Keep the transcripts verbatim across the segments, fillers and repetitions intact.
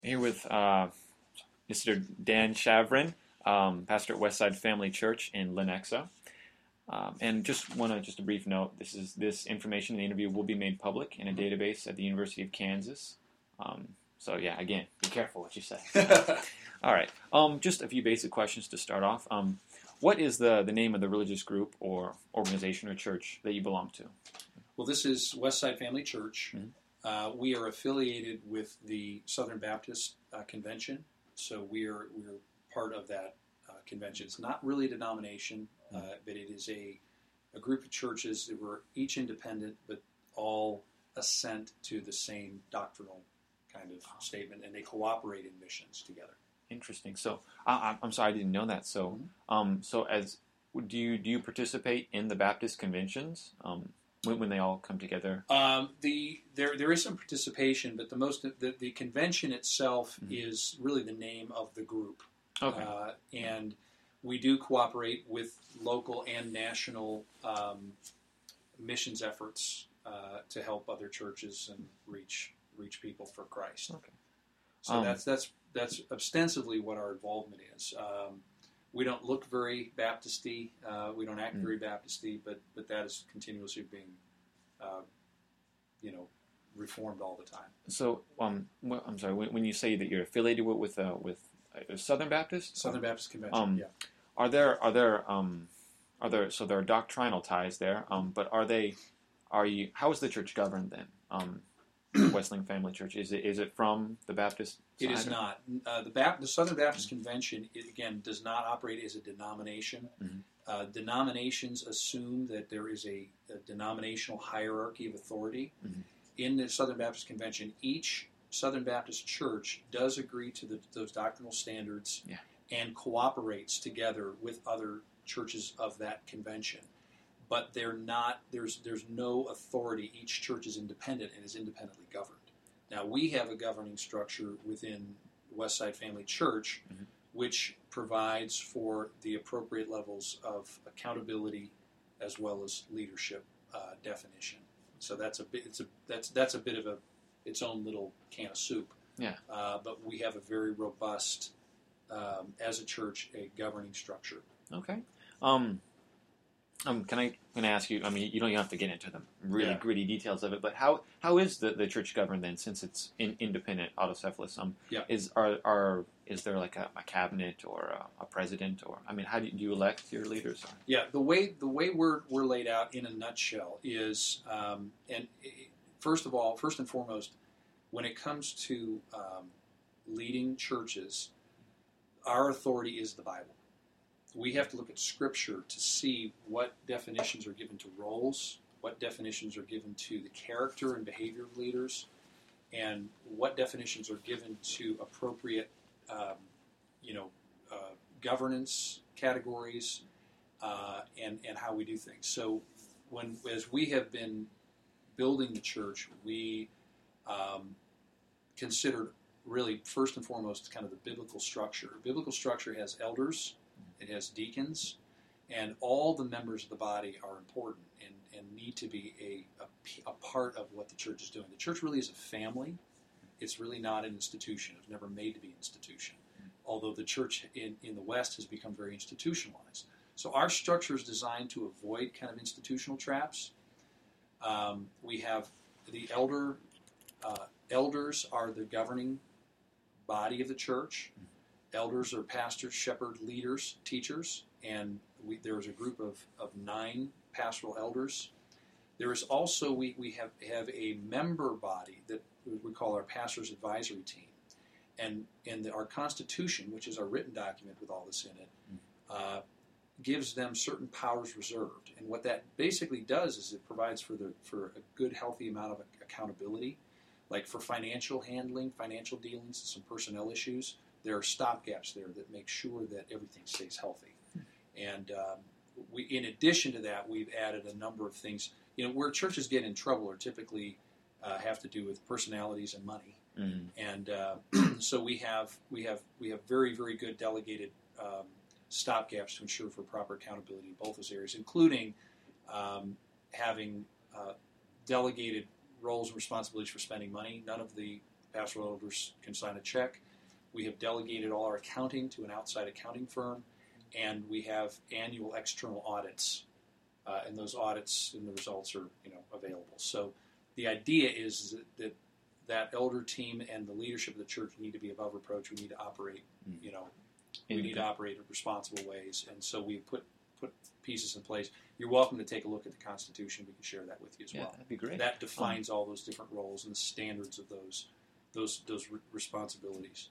Here with uh, Mister Dan Shavrin, um, pastor at Westside Family Church in Lenexa. Um, and just want to just a brief note: this is this information in the interview will be made public in a database at the University of Kansas. Um, so yeah, again, be careful what you say. All right, um, just a few basic questions to start off. Um, what is the the name of the religious group or organization or church that you belong to? Well, this is Westside Family Church. Mm-hmm. Uh, we are affiliated with the Southern Baptist uh, Convention, so we are we're part of that uh, convention. It's not really a denomination, uh, but it is a a group of churches that were each independent, but all assent to the same doctrinal kind of statement, and they cooperate in missions together. Interesting. So I, I'm sorry, I didn't know that. So, Mm-hmm. um, so as do you do you participate in the Baptist conventions um, when, when they all come together? Um, the there there is some participation, but the most the, the convention itself Mm-hmm. is really the name of the group. Okay. Uh, and we do cooperate with local and national um, missions efforts uh, to help other churches and reach reach people for Christ. Okay. So Um, that's that's that's ostensibly what our involvement is. Um, we don't look very Baptisty. Uh, we don't act Mm. very Baptisty, but but that is continuously being, uh, you know, reformed all the time. So um, well, I'm sorry. When, when you say that you're affiliated with with, uh, with uh, Southern Baptist, Southern Baptist Convention. Um, yeah. are there are there um, are there so there are doctrinal ties there? Um, but are they are you? How is the church governed then? Um, Wesleyan Family Church, is it is it from the Baptist side? It is or- not. Uh, the, Bap- the Southern Baptist Convention, it, again, does not operate as a denomination. Mhm. Uh, denominations assume that there is a, a denominational hierarchy of authority. Mhm. In the Southern Baptist Convention, each Southern Baptist church does agree to the, those doctrinal standards Yeah. and cooperates together with other churches of that convention. But they're not. There's there's no authority. Each church is independent and is independently governed. Now we have a governing structure within Westside Family Church, Mhm. which provides for the appropriate levels of accountability as well as leadership uh, definition. So that's a bit. It's a that's that's a bit of a its own little can of soup. Yeah. Uh, but we have a very robust, um, as a church, a governing structure. Okay. Um, um, can I can I ask you? I mean, you don't have to get into the really Yeah. gritty details of it, but how how is the, the church governed then? Since it's in, independent autocephalous, um, Yeah. is are are is there like a, a cabinet or a, a president, or I mean, how do you, do you elect your leaders? Or? Yeah, the way the way we're we're laid out in a nutshell is, um, and it, first of all, first and foremost, when it comes to um, leading churches, our authority is the Bible. We have to look at Scripture to see what definitions are given to roles, what definitions are given to the character and behavior of leaders, and what definitions are given to appropriate, um, you know, uh, governance categories, uh, and and how we do things. So, when as we have been building the church, we um, considered really first and foremost kind of the biblical structure. Biblical structure has elders. It has deacons, and all the members of the body are important and, and need to be a, a, a part of what the church is doing. The church really is a family. It's really not an institution. It was never made to be an institution, although the church in, in the West has become very institutionalized. So our structure is designed to avoid kind of institutional traps. Um, we have the elder, uh, elders are the governing body of the church. Elders are pastors, shepherd, leaders, teachers, and we, there is a group of, of nine pastoral elders. There is also, we, we have, have a member body that we call our pastor's advisory team. And, and the, our Constitution, which is our written document with all this in it, uh, gives them certain powers reserved. And what that basically does is it provides for, the, for a good, healthy amount of accountability. Like for financial handling, financial dealings, and some personnel issues, there are stopgaps there that make sure that everything stays healthy. And um, we, in addition to that, we've added a number of things. You know, where churches get in trouble are typically uh, have to do with personalities and money. Mm. And uh, so we have we have we have very very good delegated um, stopgaps to ensure for proper accountability in both those areas, including um, having uh, delegated roles and responsibilities for spending money. None of the pastoral elders can sign a check. We have delegated all our accounting to an outside accounting firm, and we have annual external audits, uh, and those audits and the results are, you know, available. So the idea is that, that that elder team and the leadership of the church need to be above reproach. We need to operate, you know, we In need the- to operate in responsible ways, and so we put put pieces in place. You're welcome to take a look at the Constitution. We can share that with you as Yeah, well. that'd be great. That defines all those different roles and the standards of those those those re- responsibilities.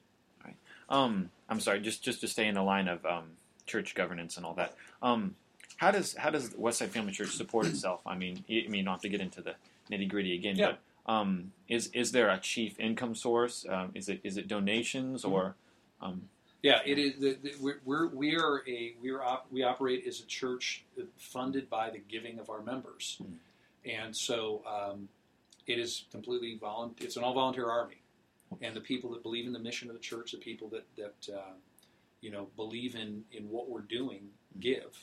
Um, I'm sorry, just just to stay in the line of um, church governance and all that. Um, how does how does Westside Family Church support itself? I mean, I mean, you don't have to get into the nitty gritty again, Yeah. but um, is is there a chief income source? Um, is it is it donations or? Um, Yeah, it is. The, the, we're, we're we are a we are op, we operate as a church funded by the giving of our members, Mm. and so um, it is completely volunteer. It's an all volunteer army, and the people that believe in the mission of the church, the people that that uh, you know believe in in what we're doing, give.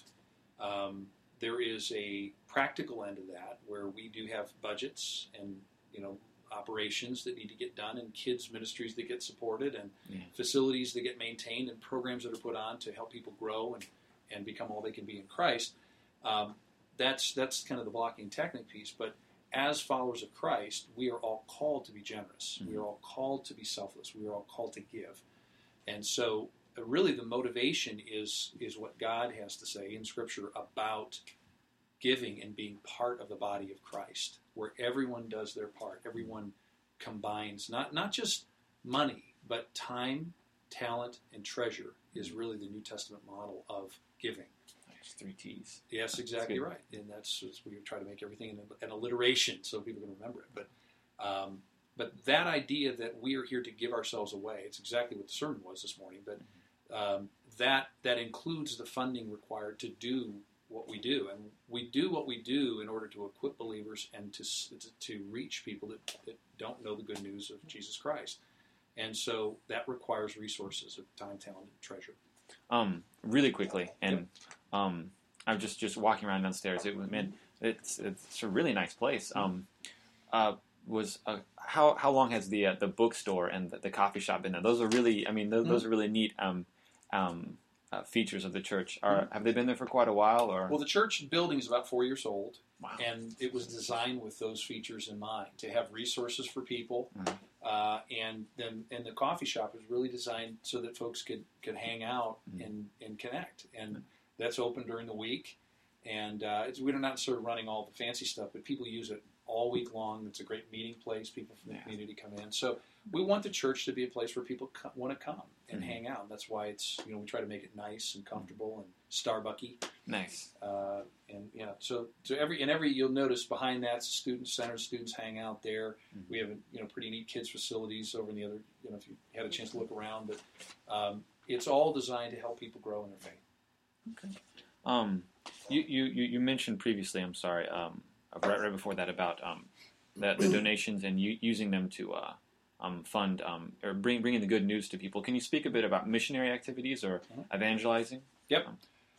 Um, there is a practical end of that where we do have budgets and you know. operations that need to get done and kids ministries that get supported and Yeah. facilities that get maintained and programs that are put on to help people grow and, and become all they can be in Christ. Um, that's that's kind of the blocking technique piece. But as followers of Christ, we are all called to be generous. Mm-hmm. We are all called to be selfless. We are all called to give. And so uh, really the motivation is is what God has to say in Scripture about giving and being part of the body of Christ, where everyone does their part. Everyone combines, not not just money, but time, talent, and treasure is really the New Testament model of giving. There's three T's. Yes, exactly good. right. And that's, that's we try to make everything an, an alliteration so people can remember it. But um, but that idea that we are here to give ourselves away, it's exactly what the sermon was this morning, but um, that that includes the funding required to do what we do, and we do what we do in order to equip believers and to to reach people that, that don't know the good news of Jesus Christ, and so that requires resources of time, talent, and treasure. Um, really quickly, and um, I'm just, just walking around downstairs. It was man, it's it's a really nice place. Um, uh, was uh, how how long has the uh, the bookstore and the, the coffee shop been there? Those are really, I mean, those, Mm-hmm. those are really neat. Um, um, Uh, features of the church. Are have they been there for quite a while? Or Well, the church building is about four years old, wow, and it was designed with those features in mind to have resources for people, Mhm. uh, and then and the coffee shop is really designed so that folks could, could hang out Mhm. and, and connect, and that's open during the week, and uh, it's, we're not sort of running all the fancy stuff, but people use it all week long. It's a great meeting place. People from the Yeah. community come in, so we want the church to be a place where people co- want to come and Mhm. hang out. That's why it's you know we try to make it nice and comfortable and Starbucky. nice. Uh, and yeah, so so every and every you'll notice behind that's student center. Students hang out there. Mhm. We have you know pretty neat kids facilities over in the other. You know, if you had a chance to look around, but um, it's all designed to help people grow in their faith. Um, you, you, you you mentioned previously. I'm sorry. Um, right, right before that about um, the, the donations and u- using them to uh, um, fund um, or bring bringing the good news to people. Can you speak a bit about missionary activities or Mhm. evangelizing? Yep.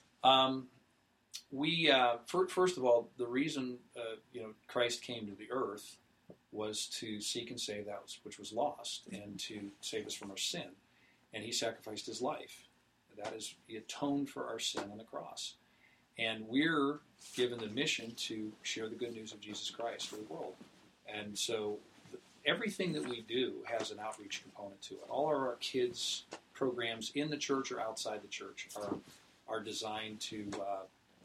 Um, we uh, for, first of all, the reason uh, you know Christ came to the earth was to seek and save that was, which was lost, and to save us from our sin. And he sacrificed his life. That is, he atoned for our sin on the cross. And we're given the mission to share the good news of Jesus Christ with the world. And so everything that we do has an outreach component to it. All of our kids' programs in the church or outside the church are are designed to uh,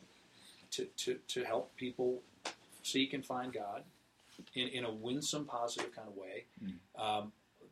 to, to to help people seek and find God in, in a winsome, positive kind of way. Mm. Um,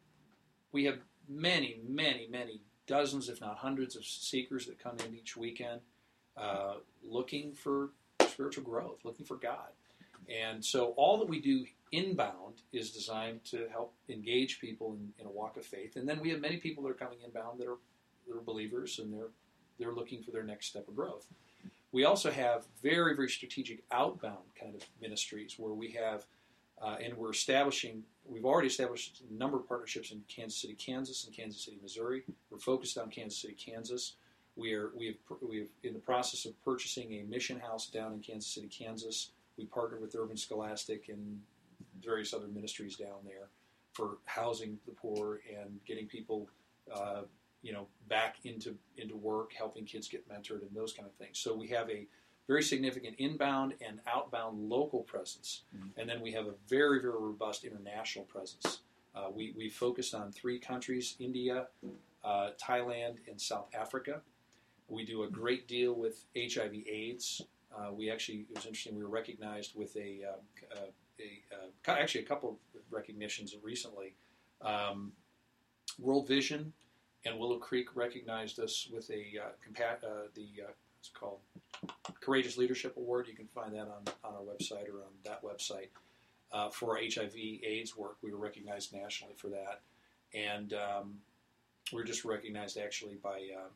we have many, many, many dozens, if not hundreds, of seekers that come in each weekend uh, looking for spiritual growth, looking for God. And so all that we do inbound is designed to help engage people in, in a walk of faith. And then we have many people that are coming inbound that are, that are believers, and they're they're looking for their next step of growth. We also have very, very strategic outbound kind of ministries where we have, uh, and we're establishing, we've already established a number of partnerships in Kansas City, Kansas, and Kansas City, Missouri. We're focused on Kansas City, Kansas. We are we have we have in the process of purchasing a mission house down in Kansas City, Kansas. We partner with Urban Scholastic and various other ministries down there. for housing the poor and getting people, uh, you know, back into into work, helping kids get mentored, and those kind of things. So we have a very significant inbound and outbound local presence, mm-hmm. and then we have a very, very robust international presence. Uh, we we focus on three countries: India, uh, Thailand, and South Africa. We do a great deal with H I V/AIDS. Uh, we actually, it was interesting. We were recognized with a, uh, uh, a uh, actually a couple of recognitions recently. Um, World Vision and Willow Creek recognized us with a uh, compa- uh, the uh, it's called Courageous Leadership Award. You can find that on, on our website or on that website. Uh, for our H I V/AIDS work, we were recognized nationally for that, and um, we were just recognized actually by um,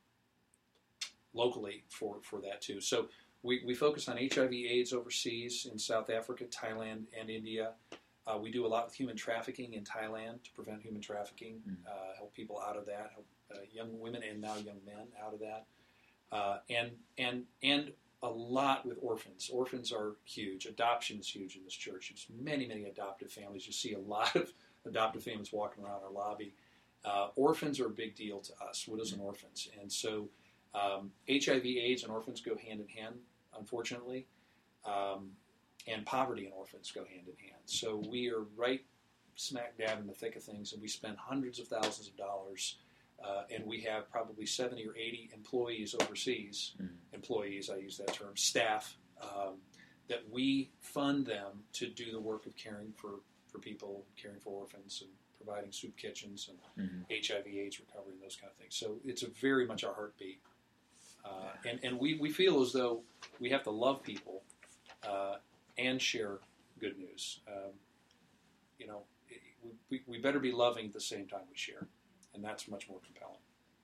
locally for, for that too. So we, we focus on H I V/AIDS overseas in South Africa, Thailand, and India. Uh, we do a lot with human trafficking in Thailand to prevent human trafficking, mm. uh, help people out of that, help uh, young women and now young men out of that, uh, and and and a lot with orphans. Orphans are huge. Adoption is huge in this church. There's many many adoptive families. You see a lot of adoptive families walking around our lobby. Uh, orphans are a big deal to us. What is an orphans? And so um, H I V/AIDS and orphans go hand in hand, unfortunately. Um, and poverty and orphans go hand in hand. So we are right smack dab in the thick of things, and we spend hundreds of thousands of dollars, uh, and we have probably seventy or eighty employees overseas, mm-hmm. employees, I use that term, staff, um, that we fund them to do the work of caring for, for people, caring for orphans, and providing soup kitchens and mm-hmm. H I V/AIDS recovery and those kind of things. So it's a very much our heartbeat. Uh, and and we, we feel as though we have to love people uh, and share good news. Um, you know, we, we better be loving at the same time we share, and that's much more compelling.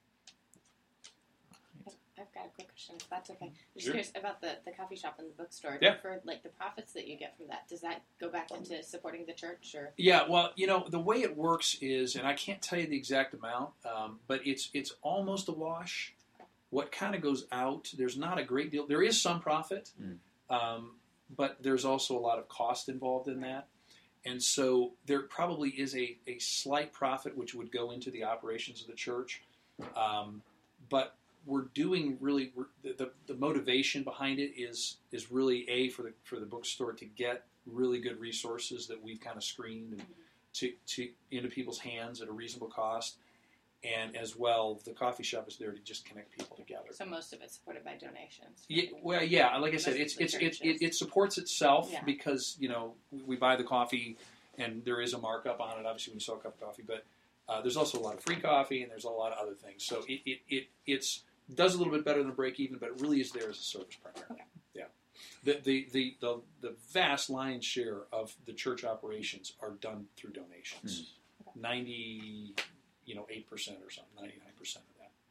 I've got a quick question, if that's okay. I'm just Sure. curious about the, the coffee shop and the bookstore. Yeah. For like the profits that you get from that, does that go back into supporting the church, or? Yeah, well, you know, the way it works is, and I can't tell you the exact amount, um, but it's it's almost a wash. What kind of goes out, there's not a great deal. There is some profit, mm. um, but there's also a lot of cost involved in that. And so there probably is a, a slight profit which would go into the operations of the church. Um, but we're doing really, we're, the, the, the motivation behind it is is really, A, for the for the bookstore to get really good resources that we've kind of screened and to, to into people's hands at a reasonable cost. And as well, the coffee shop is there to just connect people together. So most of it's supported by donations. Yeah, well, yeah. Like I said, it's it's it, it it supports itself yeah. because you know we buy the coffee, and there is a markup on it. Obviously, when you sell a cup of coffee, but uh, there's also a lot of free coffee, and there's a lot of other things. So it it, it it's does a little bit better than a break even, but it really is there as a service primarily. Okay. Yeah. The, the the the the vast lion's share of the church operations are done through donations. Mm-hmm. Ninety. You know, eight percent or something, ninety-nine percent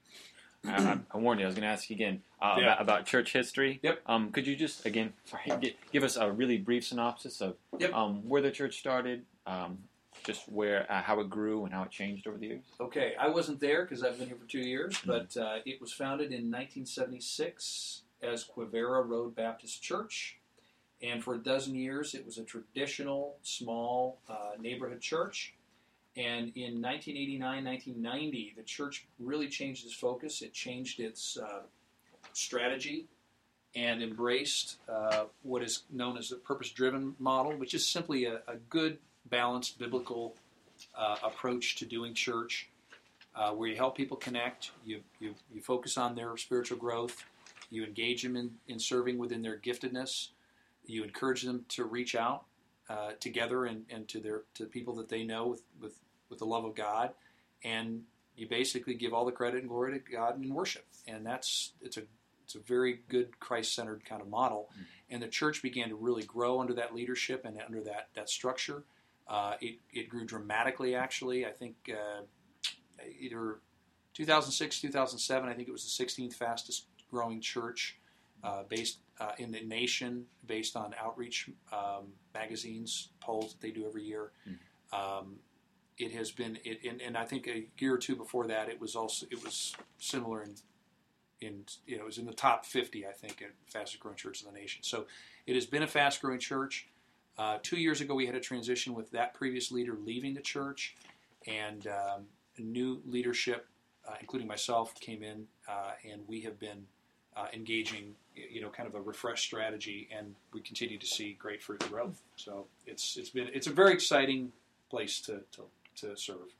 of that. I, I warned you, I was going to ask you again uh, yeah. about, about church history. Yep. Um, could you just, again, sorry, give, give us a really brief synopsis of yep. um, where the church started, um, just where, uh, how it grew and how it changed over the years? Okay, I wasn't there because I've been here for two years, mm-hmm. but uh, it was founded in nineteen seventy-six as Quivira Road Baptist Church, and for a dozen years it was a traditional, small uh, neighborhood church. And in nineteen eighty-nine, nineteen ninety, the church really changed its focus. It changed its uh, strategy and embraced uh, what is known as the purpose-driven model, which is simply a, a good, balanced, biblical uh, approach to doing church, uh, where you help people connect, you, you, you focus on their spiritual growth, you engage them in, in serving within their giftedness, you encourage them to reach out uh, together and, and to their to people that they know with, with with the love of God, and you basically give all the credit and glory to God in worship. And that's it's a it's a very good Christ-centered kind of model. Mm-hmm. And the church began to really grow under that leadership and under that that structure. Uh, it it grew dramatically. Actually, I think uh, either two thousand six, two thousand seven. I think it was the sixteenth fastest growing church uh, based uh, in the nation, based on Outreach um, magazine's polls that they do every year. Mm-hmm. Um, It has been, it, and, and I think a year or two before that, it was also it was similar in, in you know, it was in the top fifty, I think, at fastest growing church in the nation. So it has been a fast growing church. Uh, two years ago, we had a transition with that previous leader leaving the church, and um, new leadership, uh, including myself, came in, uh, and we have been uh, engaging, you know, kind of a refreshed strategy, and we continue to see great fruit and growth. So it's it's been it's a very exciting place to to, to serve.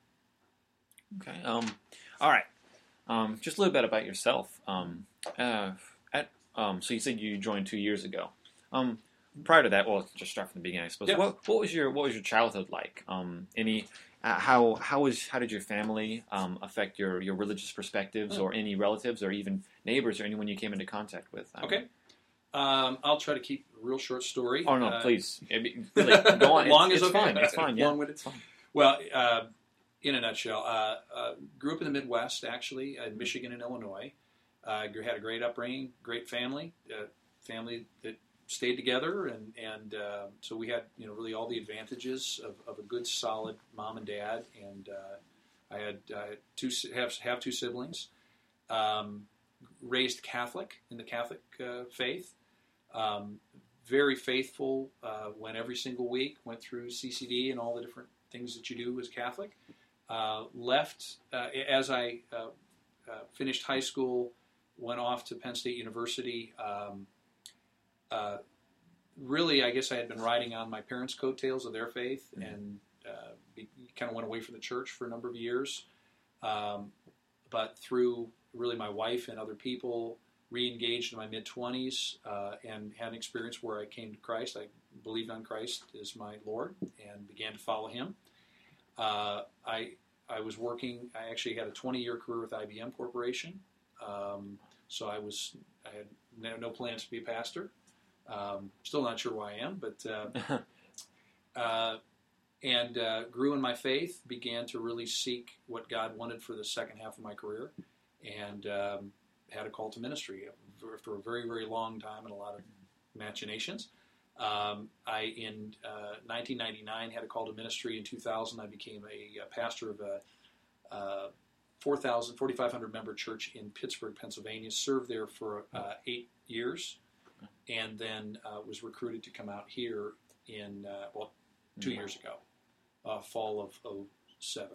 Okay. Um, all right. Um, just a little bit about yourself. Um, uh, at um, so you said you joined two years ago. Um, prior to that, well, just start from the beginning, I suppose. Yeah. What what was your what was your childhood like? Um, any uh, how how was how did your family um, affect your, your religious perspectives, Oh. or any relatives, or even neighbors, or anyone you came into contact with? Um, Okay. Um, I'll try to keep a real short story. Oh no, Uh, please, I mean, really, go on. Long it's, is it's okay. fine. It's fine. Yeah, Long-winded. it's fine. Well, uh, in a nutshell, uh, uh, grew up in the Midwest, actually, in Michigan and Illinois. Uh, had a great upbringing, great family, uh, family that stayed together, and and uh, so we had, you know, really all the advantages of, of a good, solid mom and dad. And uh, I had uh, two have have two siblings. Um, raised Catholic in the Catholic uh, faith. Um, very faithful. Uh, went every single week. Went through C C D and all the different things that you do as Catholic. Uh, left uh, as I uh, uh, finished high school. Went off to Penn State University. Um, uh, really, I guess I had been riding on my parents' coattails of their faith, Mm-hmm. and uh, be, kind of went away from the church for a number of years. Um, but through really my wife and other people, re-engaged in my mid-twenties uh, and had an experience where I came to Christ. I believed on Christ as my Lord and began to follow Him. Uh, I I was working. I actually had a twenty-year career with I B M Corporation. Um, so I was I had no, no plans to be a pastor. Um, still not sure why I am, but uh, uh, and uh, grew in my faith. Began to really seek what God wanted for the second half of my career, and um, had a call to ministry for, for a very very long time and a lot of machinations. Um, I, in uh, nineteen ninety-nine, had a call to ministry. In two thousand, I became a, a pastor of a uh, four thousand, forty-five hundred member church in Pittsburgh, Pennsylvania. Served there for uh, eight years, and then uh, was recruited to come out here in, uh, well, two years ago, uh, fall of oh seven.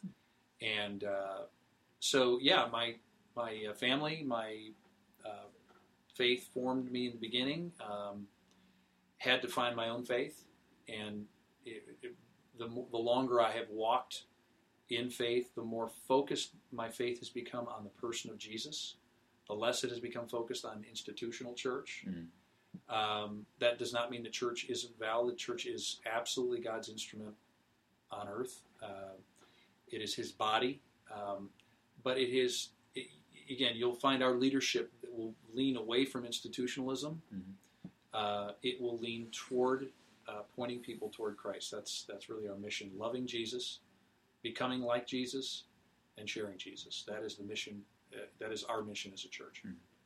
And uh, so, yeah, my, my uh, family, my uh, faith formed me in the beginning. Um, had to find my own faith, and it, it, the, the longer I have walked in faith, the more focused my faith has become on the person of Jesus, the less it has become focused on institutional church. Mm-hmm. Um, that does not mean the church isn't valid. The church is absolutely God's instrument on earth. Uh, it is His body, um, but it is, it, again, you'll find our leadership that will lean away from institutionalism. Mm-hmm. Uh, it will lean toward uh, pointing people toward Christ. That's that's really our mission: loving Jesus, becoming like Jesus, and sharing Jesus. That is the mission. Uh, that is our mission as a church.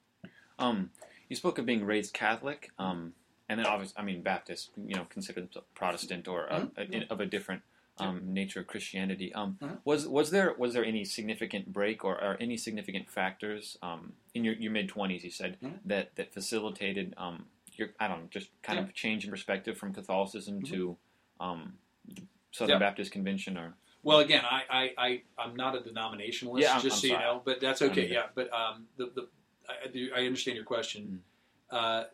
Um, you spoke of being raised Catholic, um, and then obviously, I mean, Baptist. You know, considered Protestant or a, Mm-hmm. a, of a different um, nature of Christianity. Um, Mm-hmm. Was was there was there any significant break or, or any significant factors um, in your, your mid twenties? You said Mm-hmm. that that facilitated. Um, Your, I don't know, just kind yeah. of change in perspective from Catholicism mm-hmm. to um, Southern yeah. Baptist Convention, or well, again, I, I, I I'm not a denominationalist, yeah, I'm, just I'm so sorry. you know, but that's okay. I'm Yeah, but um, the the I, I do- I understand your question. Mm. Uh,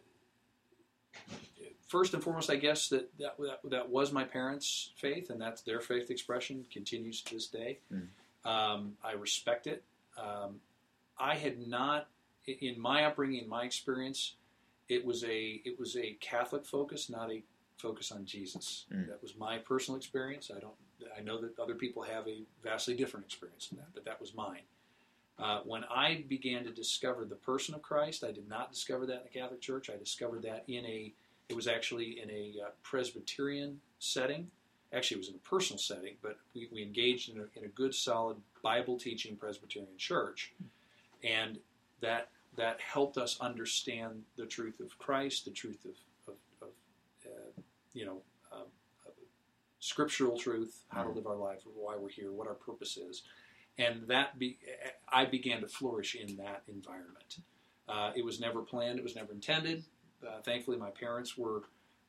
first and foremost, I guess that, that that that was my parents' faith, and that's their faith expression. Continues to this day. Mm. Um, I respect it. Um, I had not, in my upbringing, in my experience, it was a it was a Catholic focus, not a focus on Jesus. Mm. That was my personal experience. I don't. I know that other people have a vastly different experience than that, but that was mine. Uh, when I began to discover the person of Christ, I did not discover that in the Catholic Church. I discovered that in a. It was actually in a uh, Presbyterian setting. Actually, it was in a personal setting, but we, we engaged in a, in a good, solid Bible-teaching Presbyterian church, and that that helped us understand the truth of Christ, the truth of, of, of uh, you know, um, uh, scriptural truth, how to live our life, why we're here, what our purpose is, and that be, I began to flourish in that environment. Uh, it was never planned; it was never intended. Uh, thankfully, my parents were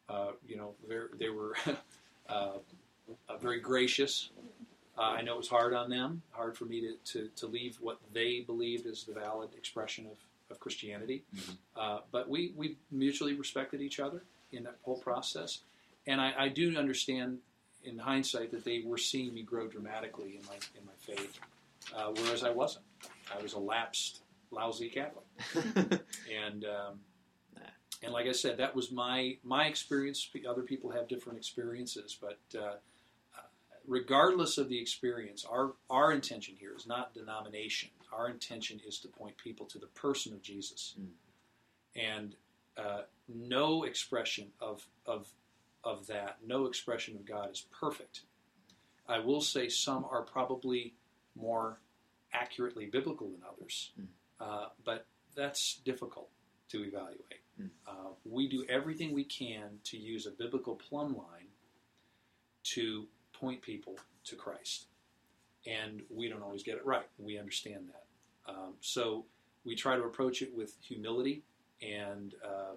Uh, you know, they were uh, uh, very gracious. Uh, I know it was hard on them, hard for me to, to, to leave what they believed is the valid expression of, of Christianity. Mm-hmm. Uh, but we, we mutually respected each other in that whole process. And I, I do understand in hindsight that they were seeing me grow dramatically in my in my faith, uh, whereas I wasn't. I was a lapsed, lousy Catholic. and um, and like I said, that was my my experience. Other people have different experiences, but uh, regardless of the experience, our our intention here is not denomination. Our intention is to point people to the person of Jesus, mm. and uh, no expression of of of that, no expression of God is perfect. I will say some are probably more accurately biblical than others, mm. uh, but that's difficult to evaluate. Mm. Uh, we do everything we can to use a biblical plumb line to point people to Christ, and we don't always get it right. We understand that. Um, so we try to approach it with humility and uh,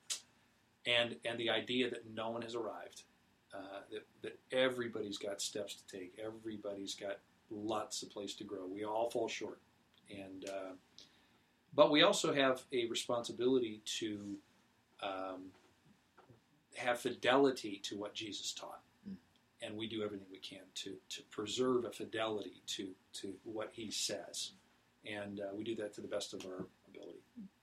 And and the idea that no one has arrived, uh, that, that everybody's got steps to take, everybody's got lots of place to grow. We all fall short, and uh, but we also have a responsibility to um, have fidelity to what Jesus taught, mm. and we do everything we can to to preserve a fidelity to to what He says, and uh, we do that to the best of our ability.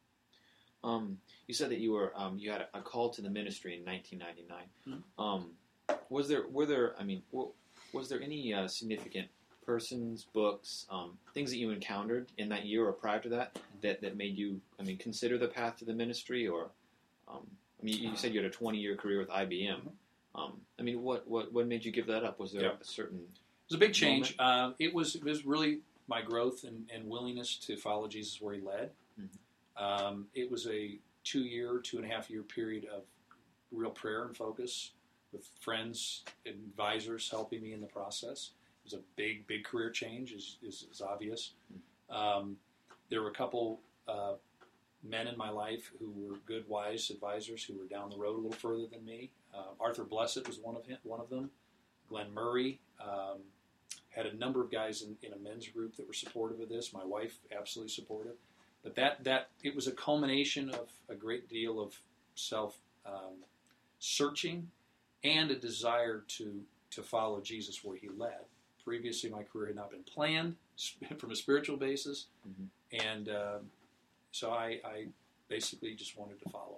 Um, you said that you were um, you had a, a call to the ministry in nineteen ninety-nine. Mm-hmm. Um, was there were there I mean w- was there any uh, significant persons, books, um, things that you encountered in that year or prior to that that, that made you I mean consider the path to the ministry? Or um, I mean you said you had a twenty-year career with I B M. Mm-hmm. Um, I mean what, what what made you give that up? Was there yep. a certain It was a big change. Uh, it was it was really my growth and, and willingness to follow Jesus where He led. Mm-hmm. Um, it was a two-year, two-and-a-half-year period of real prayer and focus with friends and advisors helping me in the process. It was a big, big career change, is, is, is obvious. Um, there were a couple uh, men in my life who were good, wise advisors who were down the road a little further than me. Uh, Arthur Blessed was one of him, one of them. Glenn Murray. Um, had a number of guys in, in a men's group that were supportive of this. My wife, absolutely supportive. But that, that it was a culmination of a great deal of self um, searching and a desire to to follow Jesus where He led. Previously, my career had not been planned from a spiritual basis, mm-hmm. and uh, so I, I basically just wanted to follow.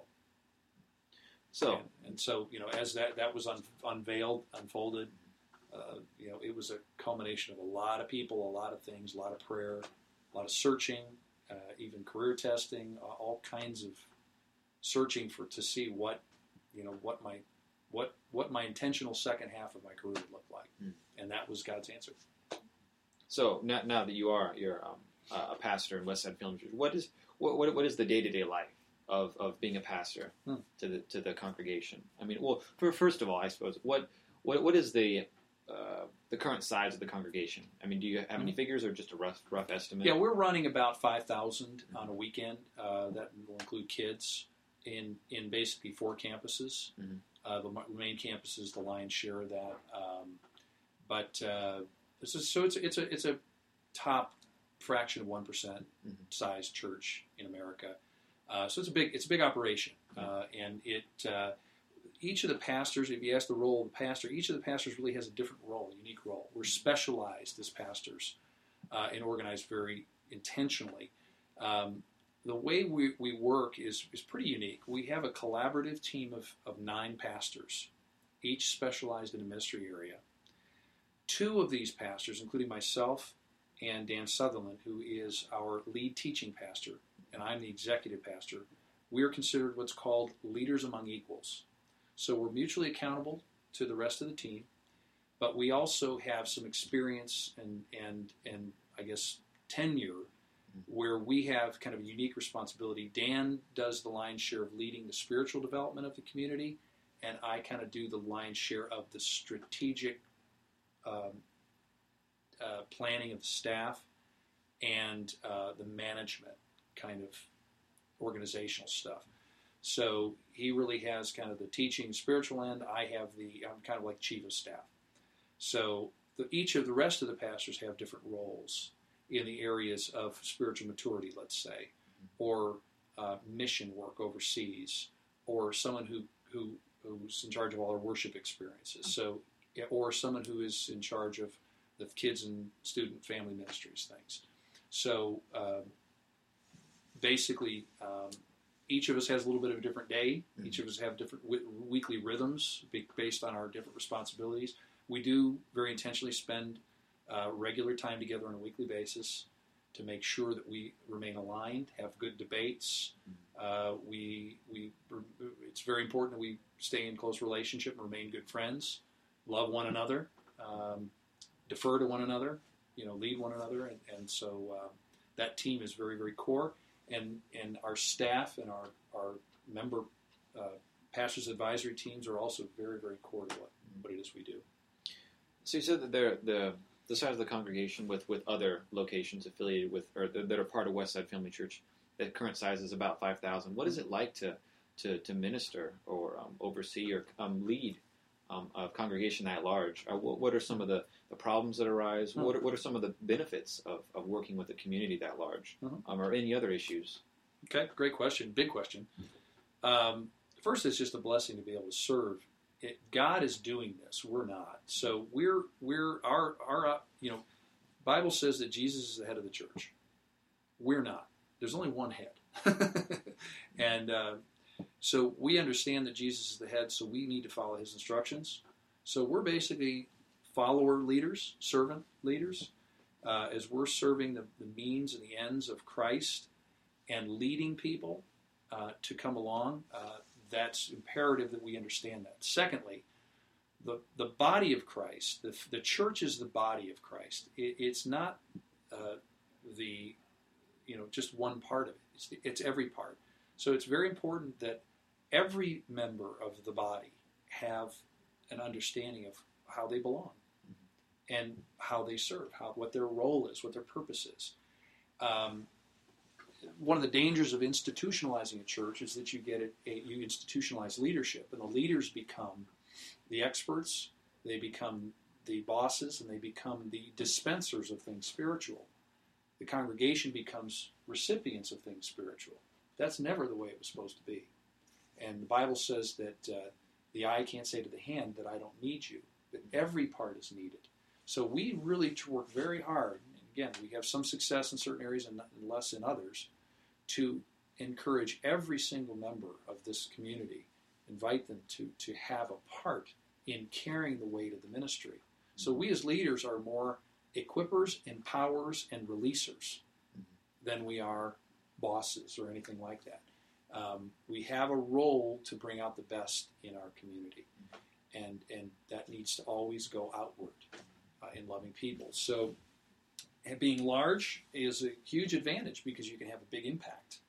So and, and so you know, as that that was un, unveiled, unfolded, uh, you know, it was a culmination of a lot of people, a lot of things, a lot of prayer, a lot of searching. Uh, even career testing, uh, all kinds of searching for to see what, you know, what my, what what my intentional second half of my career would look like, mm. and that was God's answer. So now, now that you are you're um, a pastor in Westside Film Church, what is what what, what is the day to day life of, of being a pastor hmm. to the to the congregation? I mean, well, for, first of all, I suppose what what what is the Uh, the current size of the congregation? I mean, do you have any figures or just a rough rough estimate? Yeah, we're running about five thousand on a weekend. Uh, that will include kids in in basically four campuses. Mm-hmm. Uh, the main campus is the lion's share of that. Um, but uh, this is, so it's it's a it's a top fraction of one percent mm-hmm. size church in America. Uh, so it's a big it's a big operation, mm-hmm. uh, and it. Uh, Each of the pastors, if you ask the role of the pastor, each of the pastors really has a different role, a unique role. We're specialized as pastors uh, and organized very intentionally. Um, the way we, we work is, is pretty unique. We have a collaborative team of, of nine pastors, each specialized in a ministry area. Two of these pastors, including myself and Dan Sutherland, who is our lead teaching pastor, and I'm the executive pastor, we are considered what's called leaders among equals. So we're mutually accountable to the rest of the team, but we also have some experience and and and I guess tenure where we have kind of a unique responsibility. Dan does the lion's share of leading the spiritual development of the community, and I kind of do the lion's share of the strategic um, uh, planning of the staff and uh, the management kind of organizational stuff. So he really has kind of the teaching, spiritual end. I have the, I'm kind of like chief of staff. So the, each of the rest of the pastors have different roles in the areas of spiritual maturity, let's say, or uh, mission work overseas, or someone who, who who's in charge of all our worship experiences. So, or someone who is in charge of the kids and student family ministries things. So um, basically, um, each of us has a little bit of a different day. Each of us have different w- weekly rhythms based on our different responsibilities. We do very intentionally spend uh, regular time together on a weekly basis to make sure that we remain aligned, have good debates. Uh, we we it's very important that we stay in close relationship and remain good friends, love one another, um, defer to one another, you know, lead one another, and, and so uh, that team is very, very core. And and our staff and our our member uh, pastors advisory teams are also very, very core to what, what it is we do. So you said that they're, the the size of the congregation with, with other locations affiliated with or that are part of Westside Family Church, the current size is about five thousand. What is it like to to, to minister or um, oversee or um, lead um, a congregation that large? Uh, what, what are some of the, the problems that arise? Hmm. What are, what are some of the benefits of, of working with a community that large? Mm-hmm. Um, or any other issues? Okay, great question, big question. Um, first, it's just a blessing to be able to serve. It, God is doing this; we're not. So we're we're our our uh, you know, Bible says that Jesus is the head of the church. We're not. There's only one head, and uh, so we understand that Jesus is the head. So we need to follow His instructions. So we're basically follower leaders, servant leaders, uh, as we're serving the, the means and the ends of Christ and leading people uh, to come along. Uh, That's imperative that we understand that. Secondly, the the body of Christ, the the church is the body of Christ. It, it's not uh, the, you know, just one part of it. It's, it's every part. So it's very important that every member of the body have an understanding of how they belong mm-hmm. and how they serve, how what their role is, what their purpose is. Um, One of the dangers of institutionalizing a church is that you get a, a, you institutionalize leadership, and the leaders become the experts, they become the bosses, and they become the dispensers of things spiritual. The congregation becomes recipients of things spiritual. That's never the way it was supposed to be. And the Bible says that uh, the eye can't say to the hand that I don't need you, that every part is needed. So we really work very hard. Again, we have some success in certain areas and less in others, to encourage every single member of this community, invite them to, to have a part in carrying the weight of the ministry. So we as leaders are more equippers, empowerers, and releasers than we are bosses or anything like that. Um, we have a role to bring out the best in our community, and, and that needs to always go outward uh, in loving people. So and being large is a huge advantage because you can have a big impact.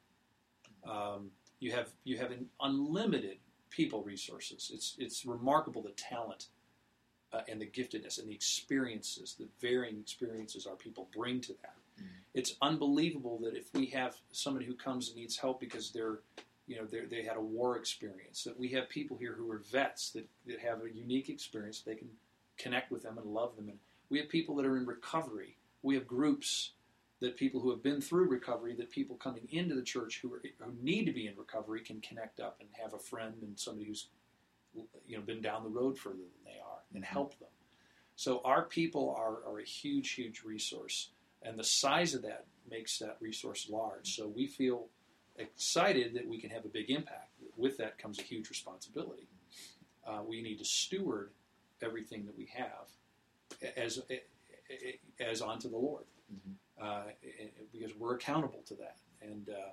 Um, you have you have an unlimited people resources. It's it's remarkable the talent uh, and the giftedness and the experiences, the varying experiences our people bring to that. Mm-hmm. It's unbelievable that if we have somebody who comes and needs help because they're you know they they had a war experience, that we have people here who are vets that, that have a unique experience. They can connect with them and love them. And we have people that are in recovery. We have groups that people who have been through recovery, that people coming into the church who, are, who need to be in recovery can connect up and have a friend and somebody who's you know been down the road further than they are and help them. So our people are, are a huge, huge resource, and the size of that makes that resource large. So we feel excited that we can have a big impact. With that comes a huge responsibility. Uh, we need to steward everything that we have as as onto the Lord, mm-hmm. uh, because we're accountable to that, and um,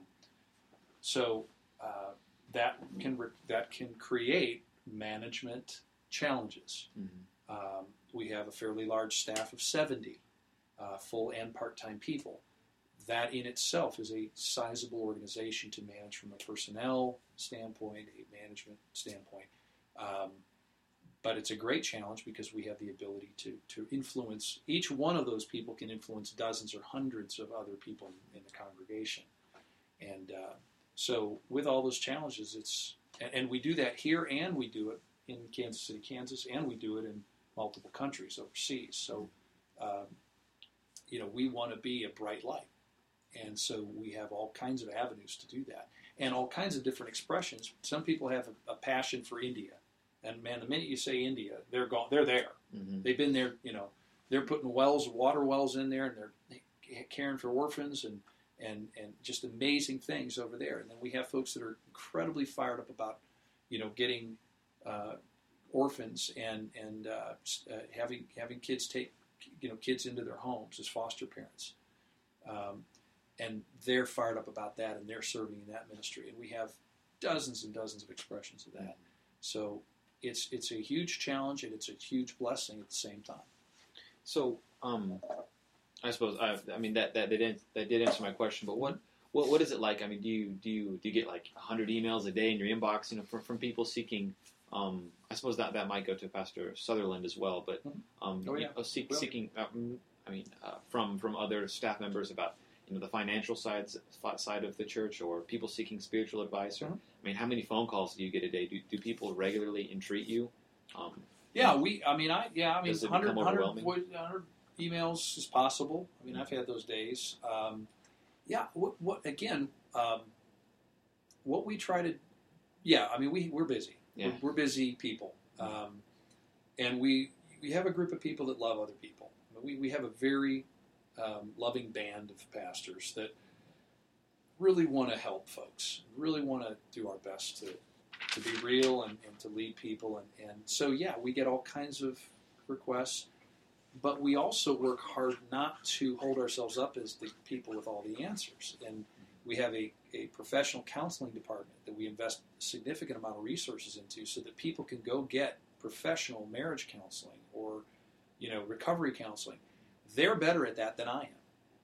so uh, that can re- that can create management challenges. Mm-hmm. Um, we have a fairly large staff of seventy uh, full and part-time people. That in itself is a sizable organization to manage from a personnel standpoint, a management standpoint. Um, But it's a great challenge because we have the ability to, to influence. Each one of those people can influence dozens or hundreds of other people in, in the congregation. And uh, So with all those challenges, it's and, and we do that here, and we do it in Kansas City, Kansas, and we do it in multiple countries overseas. So, um, you know, we want to be a bright light. And so we have all kinds of avenues to do that, and all kinds of different expressions. Some people have a, a passion for India, and man, the minute you say India, they're gone. They're there. Mm-hmm. They've been there. You know, they're putting wells, water wells in there, and they're caring for orphans and and and just amazing things over there. And then we have folks that are incredibly fired up about, you know, getting uh, orphans and and uh, uh, having having kids take you know kids into their homes as foster parents. Um, And they're fired up about that, and they're serving in that ministry. And we have dozens and dozens of expressions of that. So it's it's a huge challenge, and it's a huge blessing at the same time. So, um, I suppose I, I mean that that did that did answer my question. But what what what is it like? I mean, do you do you do you get like a hundred emails a day in your inbox, you know, from from people seeking? Um, I suppose that that might go to Pastor Sutherland as well. But um, Oh, yeah. you know, seek, Well, seeking. Um, I mean, uh, from from other staff members about. You know, the financial sides side of the church, or people seeking spiritual advice. Or, Mhm. I mean, how many phone calls do you get a day? Do, do people regularly entreat you? Um, Yeah, we. I mean, I yeah. I mean, Does it one hundred, become overwhelming? one hundred, one hundred emails is possible. I mean, I've had those days. Um, yeah. What, what again? Um, what we try to. Yeah. I mean, we we're busy. Yeah. We're, we're busy people, um, and we we have a group of people that love other people. We we have a very Um, loving band of pastors that really want to help folks, really want to do our best to, to be real and, and to lead people. And, and so, yeah, we get all kinds of requests, but we also work hard not to hold ourselves up as the people with all the answers. And we have a, a professional counseling department that we invest a significant amount of resources into so that people can go get professional marriage counseling or, you know, recovery counseling. They're better at that than I am.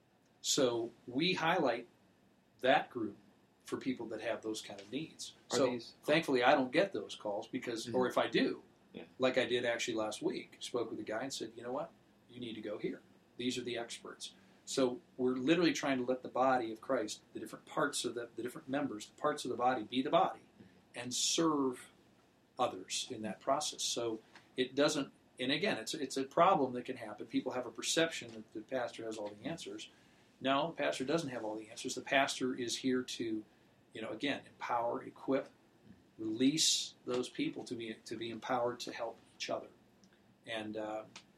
So we highlight that group for people that have those kind of needs. Are so these- thankfully I don't get those calls because, Mhm. or if I do, Yeah. like I did actually last week, spoke with a guy and said, you know what, you need to go here. These are the experts. So we're literally trying to let the body of Christ, the different parts of the, the different members, the parts of the body, be the body and serve others in that process. So it doesn't, and again, it's it's a problem that can happen. People have a perception that the pastor has all the answers. No, the pastor doesn't have all the answers. The pastor is here to, you know, again, empower, equip, release those people to be to be empowered to help each other, and uh,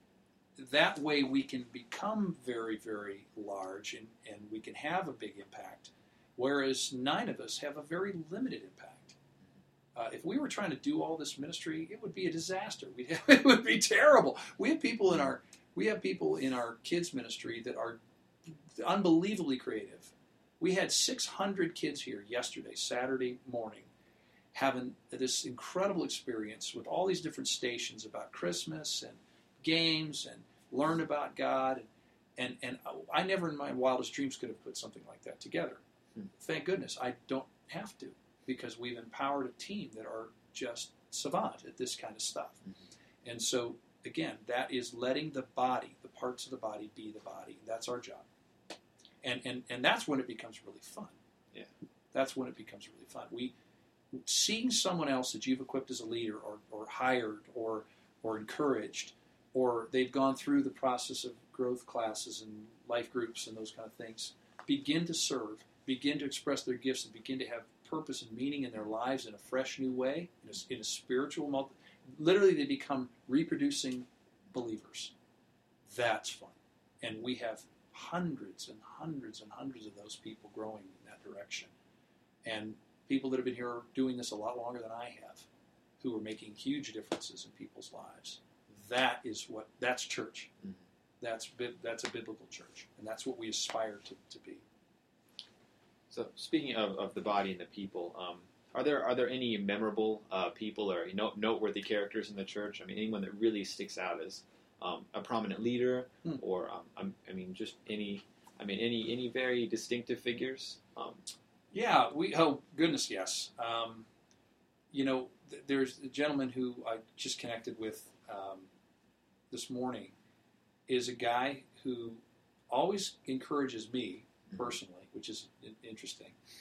that way we can become very, very large, and, and we can have a big impact. Whereas nine of us have a very limited impact. Uh, if we were trying to do all this ministry, it would be a disaster. We'd have, it would be terrible. We have people in our we have people in our kids ministry that are unbelievably creative. We had six hundred kids here yesterday, Saturday morning, having this incredible experience with all these different stations about Christmas and games and learn about God. And, and, and I never in my wildest dreams could have put something like that together. Hmm. Thank goodness I don't have to, because we've empowered a team that are just savant at this kind of stuff. Mm-hmm. And so, again, that is letting the body, the parts of the body, be the body. That's our job. And and, and that's when it becomes really fun. Yeah. That's when it becomes really fun. We seeing someone else that you've equipped as a leader or, or hired or or encouraged, or they've gone through the process of growth classes and life groups and those kind of things, begin to serve, begin to express their gifts, and begin to have purpose and meaning in their lives in a fresh new way, in a, in a spiritual multi- literally they become reproducing believers. That's fun. And we have hundreds and hundreds and hundreds of those people growing in that direction. And people that have been here doing this a lot longer than I have, who are making huge differences in people's lives. That is what, that's church. Mm-hmm. That's that's a biblical church. And that's what we aspire to, to be. So speaking of, of the body and the people, um, are there are there any memorable uh, people or you know, noteworthy characters in the church? I mean, anyone that really sticks out as um, a prominent leader, hmm. or um, I mean, just any I mean, any any very distinctive figures? Um, yeah, we oh goodness, yes. Um, you know, th- there's a gentleman who I just connected with um, this morning. Is a guy who always encourages me personally, which is interesting,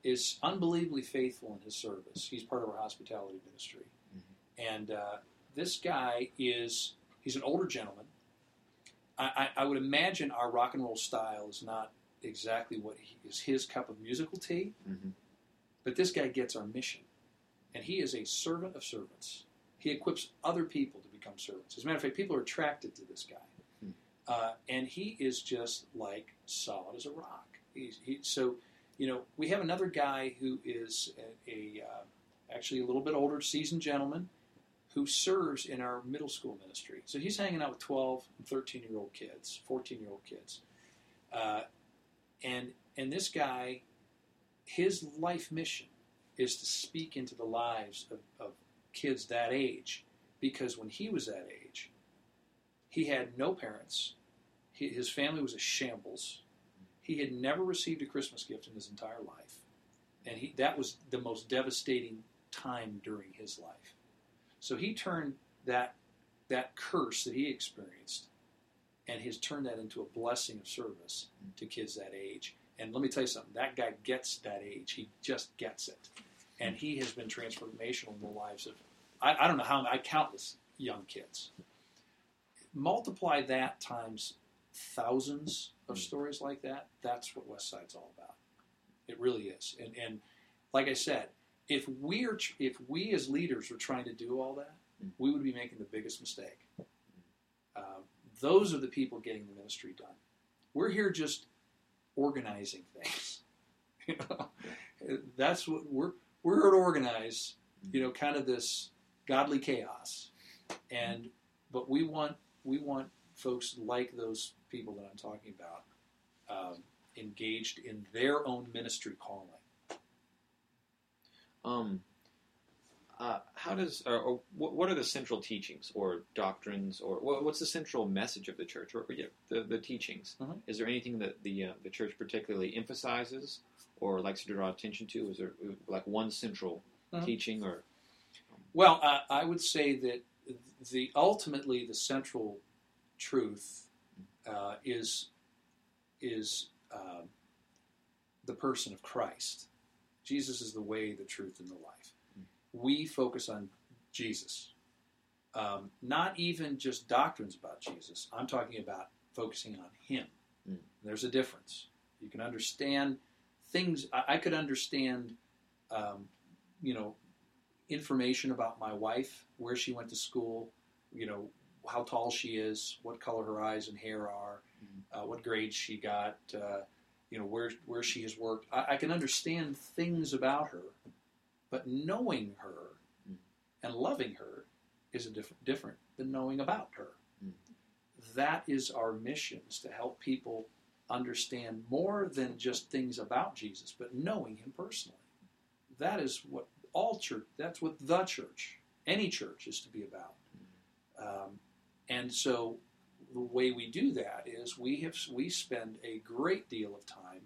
is unbelievably faithful in his service. He's part of our hospitality ministry. Mm-hmm. And uh, this guy is, he's an older gentleman. I, I, I would imagine our rock and roll style is not exactly what he, is his cup of musical tea, mm-hmm. but this guy gets our mission. And he is a servant of servants. He equips other people to become servants. As a matter of fact, people are attracted to this guy. Hmm. Uh, and he is just like solid as a rock. He's, he, so, you know, we have another guy who is a, a uh, actually a little bit older, seasoned gentleman who serves in our middle school ministry. So he's hanging out with twelve and thirteen-year-old kids, fourteen-year-old kids. Uh, and and this guy, his life mission is to speak into the lives of, of kids that age, because when he was that age, he had no parents. He, his family was a shambles. He had never received a Christmas gift in his entire life. And he, that was the most devastating time during his life. So he turned that, that curse that he experienced, and he's turned that into a blessing of service to kids that age. And let me tell you something, that guy gets that age. He just gets it. And he has been transformational in the lives of, I, I don't know how, I countless young kids. Multiply that times thousands of stories like that, that's what Westside's all about. It really is. And, and like I said, if we're if we as leaders were trying to do all that, we would be making the biggest mistake. Um, those are the people getting the ministry done. We're here just organizing things. You know, that's what we're we're here to organize. You know, kind of this godly chaos, and but we want we want folks like those people that I'm talking about um, engaged in their own ministry calling. Um, uh, how does, or, or what are the central teachings or doctrines, or what's the central message of the church, or yeah, the, the teachings? Mm-hmm. Is there anything that the uh, the church particularly emphasizes or likes to draw attention to? Is there like one central mm-hmm. teaching, or? Well, uh, I would say that the ultimately the central truth uh, is is uh, the person of Christ. Jesus is the way, the truth, and the life. We focus on Jesus. Um, not even just doctrines about Jesus. I'm talking about focusing on Him. Mm. There's a difference. You can understand things. I, I could understand, um, you know, information about my wife, where she went to school, you know, how tall she is, what color her eyes and hair are, mm. uh, what grades she got, uh, you know, where where she has worked. I, I can understand things about her, but knowing her mm. and loving her is a different different than knowing about her. Mm. That is our mission, is to help people understand more than just things about Jesus, but knowing Him personally. That is what all church, that's what the church, any church, is to be about. Mm. Um, and so the way we do that is we have we spend a great deal of time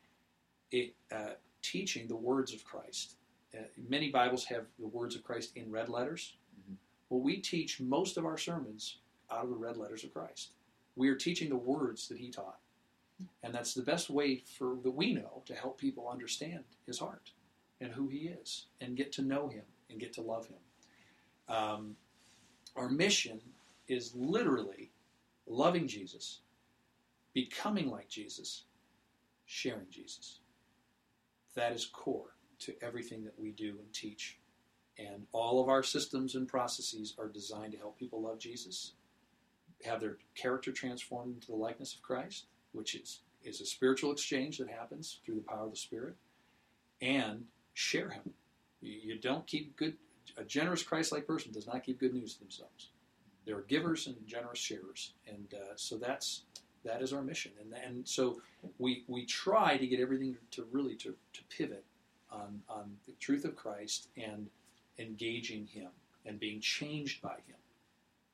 it, uh, teaching the words of Christ. Uh, many Bibles have the words of Christ in red letters. Mm-hmm. Well, we teach most of our sermons out of the red letters of Christ. We are teaching the words that He taught. And that's the best way for that we know to help people understand His heart and who He is and get to know Him and get to love Him. Um, our mission is literally loving Jesus, becoming like Jesus, sharing Jesus. That is core to everything that we do and teach. And all of our systems and processes are designed to help people love Jesus, have their character transformed into the likeness of Christ, which is, is a spiritual exchange that happens through the power of the Spirit, and share Him. You, you don't keep good, a generous Christ-like person does not keep good news to themselves. There are givers and generous sharers, and uh, so that's that is our mission. And and so we we try to get everything to really to, to pivot on on the truth of Christ and engaging Him and being changed by Him.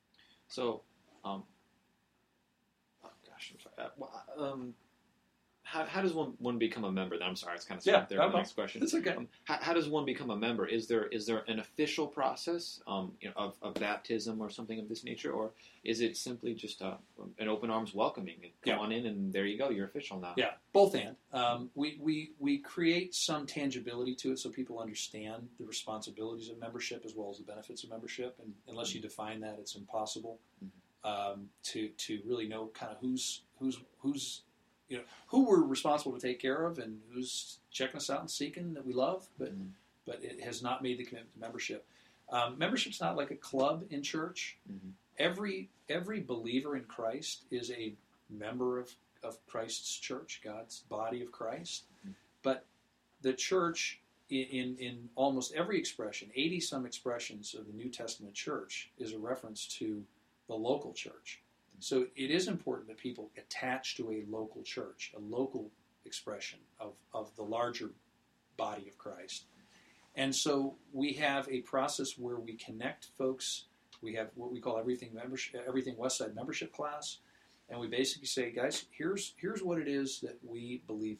So, um, oh gosh, I'm sorry. Uh, um, how, how does one, one become a member? I'm sorry, it's kind of Yeah, stopped there no, for the no. next question. That's okay. Um, how, how does one become a member? Is there is there an official process um, you know, of, of baptism or something of this nature, or is it simply just a, an open arms welcoming? And come Yeah. on in, and there you go, you're official now. Yeah, both and. Um, we, we, we create some tangibility to it so people understand the responsibilities of membership as well as the benefits of membership. And unless you define that, it's impossible um, to to really know kind of who's who's who's you know who we're responsible to take care of and who's checking us out and seeking that we love. But Mhm. but it has not made the commitment to membership. Um, membership's not like a club in church. Mhm. Every every believer in Christ is a member of, of Christ's church, God's body of Christ. Mhm. But the church, in, in, in almost every expression, eighty some expressions of the New Testament church, is a reference to the local church. So it is important that people attach to a local church, a local expression of, of the larger body of Christ. And so we have a process where we connect folks. We have what we call everything membership, everything Westside membership class, and we basically say, guys, here's here's what it is that we believe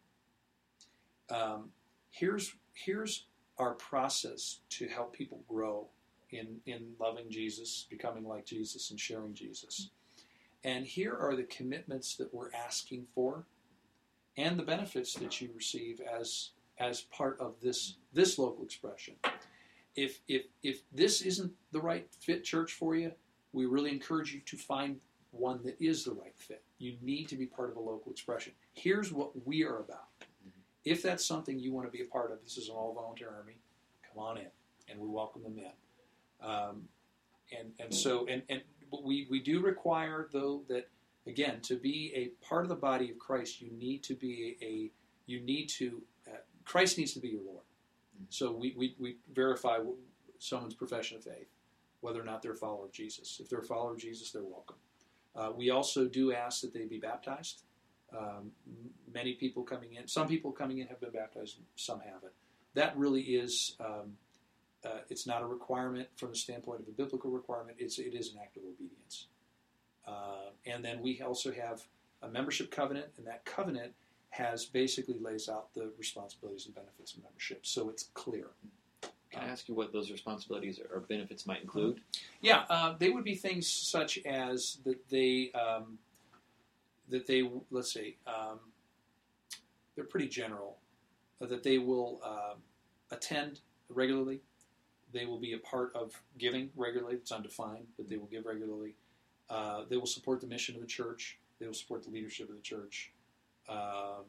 in. Um, here's here's our process to help people grow in in loving Jesus, becoming like Jesus, and sharing Jesus. And here are the commitments that we're asking for, and the benefits that you receive as as part of this this local expression. If if if this isn't the right fit church for you, we really encourage you to find one that is the right fit. You need to be part of a local expression. Here's what we are about. If that's something you want to be a part of, this is an all-volunteer army, come on in, and we welcome them in. Um, and and so and and but we we do require though that again to be a part of the body of Christ, you need to be a, a you need to uh, Christ needs to be your Lord. So we, we, we verify someone's profession of faith, whether or not they're a follower of Jesus. If they're a follower of Jesus, they're welcome. Uh, we also do ask that they be baptized. Um, many people coming in, some people coming in have been baptized, some haven't. That really is, um, uh, it's not a requirement from the standpoint of a biblical requirement. It's, it is an act of obedience. Uh, and then we also have a membership covenant, and that covenant has basically lays out the responsibilities and benefits of membership, so it's clear. Can I ask you what those responsibilities or benefits might include? Yeah, uh, they would be things such as that they um, that they let's see, um, they're pretty general. Uh, that they will uh, attend regularly. They will be a part of giving regularly. It's undefined, but they will give regularly. Uh, they will support the mission of the church. They will support the leadership of the church. Um,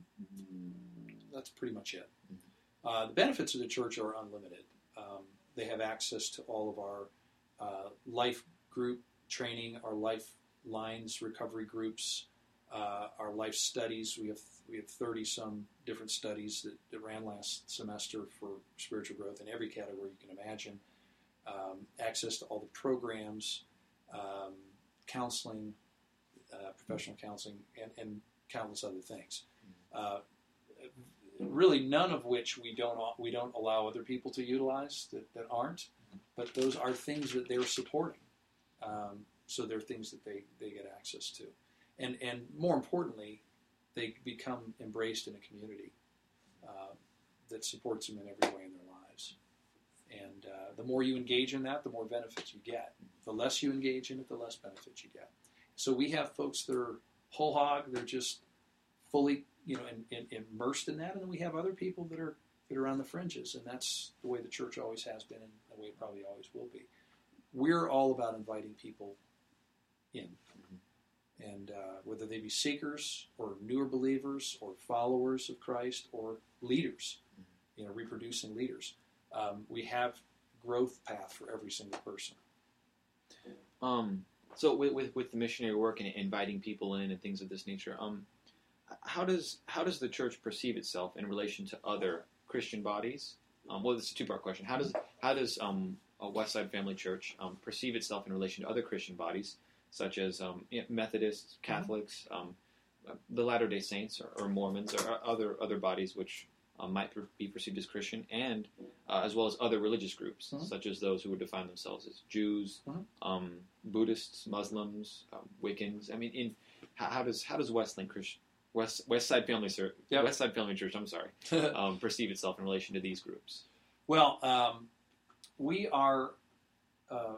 that's pretty much it. Uh, the benefits of the church are unlimited. Um, they have access to all of our uh, life group training, our lifelines recovery groups, uh, our life studies. We have we have thirty some different studies that, that ran last semester for spiritual growth in every category you can imagine. Um, access to all the programs, um, counseling, uh, professional counseling, and, and countless other things. Uh, really, none of which we don't we don't allow other people to utilize that, that aren't, but those are things that they're supporting. Um, so they're things that they, they get access to, and and more importantly, they become embraced in a community uh, that supports them in every way in their lives. And uh, the more you engage in that, the more benefits you get. The less you engage in it, the less benefits you get. So we have folks that are whole hog; they're just fully, you know, in, in, immersed in that, and then we have other people that are that are on the fringes, and that's the way the church always has been, and the way it probably always will be. We're all about inviting people in, mm-hmm. and uh, whether they be seekers or newer believers or followers of Christ or leaders, mm-hmm. you know, reproducing leaders. Um, we have growth path for every single person. Um, so with, with with the missionary work and inviting people in and things of this nature, um. How does how does the church perceive itself in relation to other Christian bodies? Um, well, this is a two-part question. How does how does um, a Westside Family Church um, perceive itself in relation to other Christian bodies, such as um, Methodists, Catholics, um, the Latter-day Saints, or, or Mormons, or other other bodies which um, might be perceived as Christian, and uh, as well as other religious groups, mm-hmm. such as those who would define themselves as Jews, mm-hmm. um, Buddhists, Muslims, um, Wiccans? I mean, in how, how does how does Wesleyan Christian West West Side Family Church, Yep. West Side Family Church. I'm sorry, um, perceive itself in relation to these groups? Well, um, we are, uh,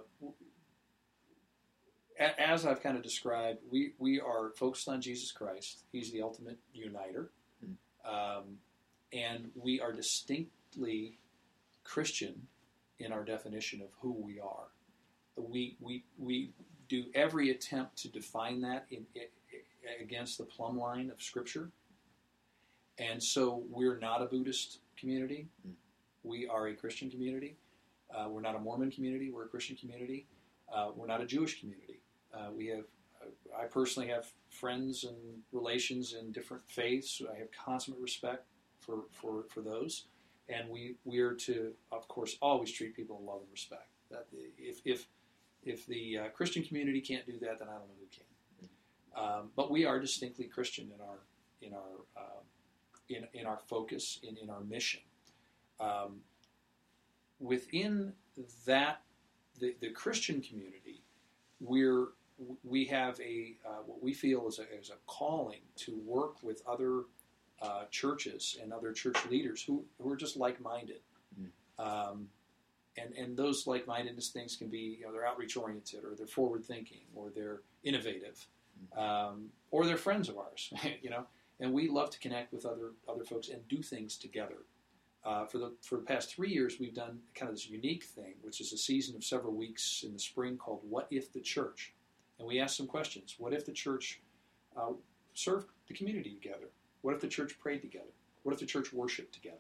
a- as I've kind of described, we, we are focused on Jesus Christ. He's the ultimate uniter. Mm. Um, and we are distinctly Christian in our definition of who we are. We, we, we do every attempt to define that in, in, against the plumb line of Scripture. And so we're not a Buddhist community. Mm. We are a Christian community. Uh, we're not a Mormon community. We're a Christian community. Uh, we're not a Jewish community. Uh, we have, uh, I personally have friends and relations in different faiths. I have consummate respect for, for, for those. And we, we are to, of course, always treat people in love and respect. That if, if, if the uh, Christian community can't do that, then I don't know who can. Um, but we are distinctly Christian in our, in our, uh, in, in our focus, in, in our mission. Um, within that, the, the Christian community, we're we have a uh, what we feel is a, is a calling to work with other uh, churches and other church leaders who, who are just like-minded. Mm. Um, and and those like-mindedness things can be, you know, they're outreach-oriented, or they're forward-thinking, or they're innovative, mm. um, or they're friends of ours, you know. And we love to connect with other other folks and do things together. Uh, for the for the past three years, we've done kind of this unique thing, which is a season of several weeks in the spring called "What If the Church?" And we ask some questions. What if the church uh, served the community together? What if the church prayed together? What if the church worshiped together?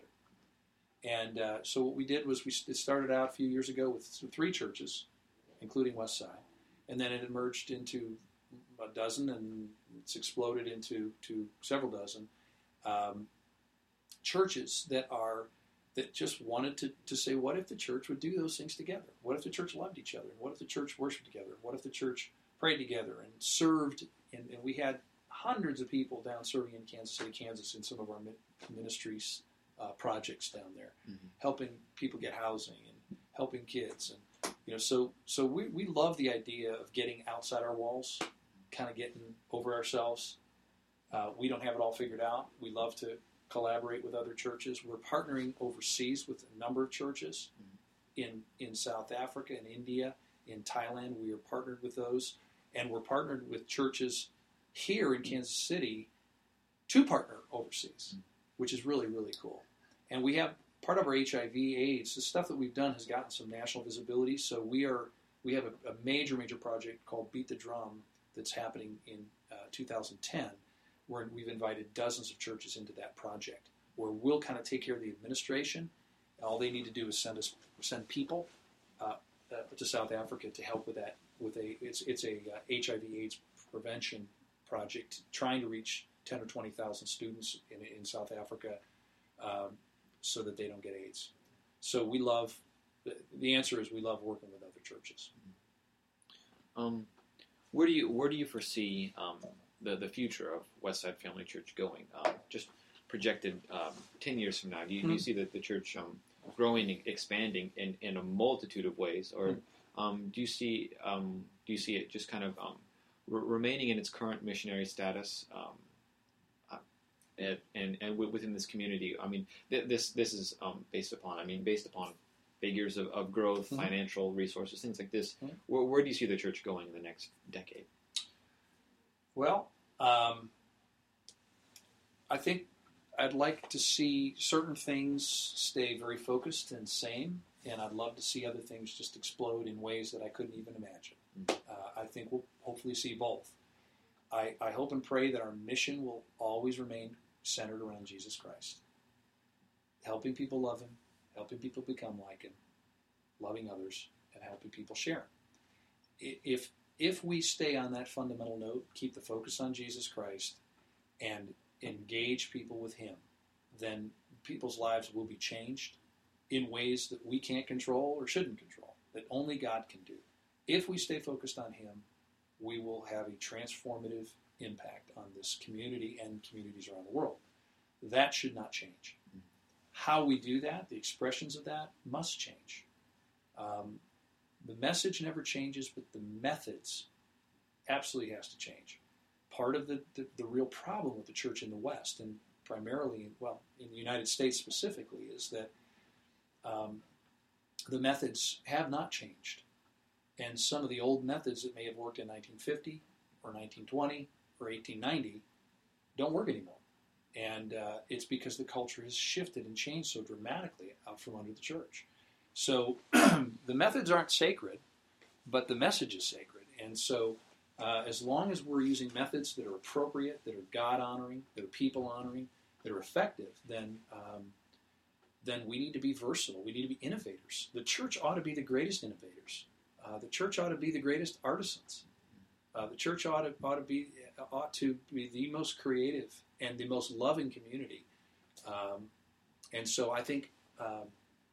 And uh, so what we did was we it started out a few years ago with three churches, including Westside, and then it emerged into a dozen, and it's exploded into to several dozen um, churches that are that just wanted to, to say, what if the church would do those things together? What if the church loved each other? What if the church worshiped together? What if the church prayed together and served? And, and we had hundreds of people down serving in Kansas City, Kansas, in some of our ministries uh, projects down there, mm-hmm. helping people get housing and helping kids. And you know, so so we, we love the idea of getting outside our walls, kind of getting over ourselves. Uh, we don't have it all figured out. We love to collaborate with other churches. We're partnering overseas with a number of churches in in South Africa and India, in Thailand. We are partnered with those, and we're partnered with churches here in Kansas City to partner overseas, which is really, really cool. And we have part of our H I V AIDS, the stuff that we've done has gotten some national visibility. So we are we have a, a major, major project called Beat the Drum that's happening in uh, two thousand ten. Where we've invited dozens of churches into that project, where we'll kind of take care of the administration. All they need to do is send us send people uh, uh, to South Africa to help with that. With a it's it's a uh, H I V/AIDS prevention project, trying to reach ten or twenty thousand students in in South Africa, um, so that they don't get AIDS. So we love. The, the answer is we love working with other churches. Um, where do you where do you foresee um, the the future of Westside Family Church going? Um, just projected um, ten years from now, do you, mm-hmm. do you see that the church um, growing and expanding in, in a multitude of ways, or mm-hmm. um, do you see um, do you see it just kind of um, re- remaining in its current missionary status, um, uh, and, and and within this community? I mean, th- this this is um, based upon I mean based upon figures of, of growth, mm-hmm. financial resources, things like this. Mm-hmm. Where, where do you see the church going in the next decade? Well, um, I think I'd like to see certain things stay very focused and same, and I'd love to see other things just explode in ways that I couldn't even imagine. Mm-hmm. Uh, I think we'll hopefully see both. I, I hope and pray that our mission will always remain centered around Jesus Christ, helping people love Him, helping people become like Him, loving others, and helping people share Him. If if we stay on that fundamental note, keep the focus on Jesus Christ, and engage people with Him, then people's lives will be changed in ways that we can't control or shouldn't control, that only God can do. If we stay focused on Him, we will have a transformative impact on this community and communities around the world. That should not change. Mm-hmm. How we do that, the expressions of that, must change. Um, the message never changes, but the methods absolutely has to change. part of the, the, the real problem with the church in the West, and primarily, well, in the United States specifically, is that um, the methods have not changed. And some of the old methods that may have worked in nineteen fifty or nineteen twenty or eighteen ninety don't work anymore. And uh, it's because the culture has shifted and changed so dramatically out from under the church. So the methods aren't sacred, but the message is sacred. And so uh, as long as we're using methods that are appropriate, that are God-honoring, that are people-honoring, that are effective, then um, then we need to be versatile. We need to be innovators. The church ought to be the greatest innovators. Uh, the church ought to be the greatest artisans. Uh, the church ought to, ought to be ought to be the most creative and the most loving community. Um, and so I think, um,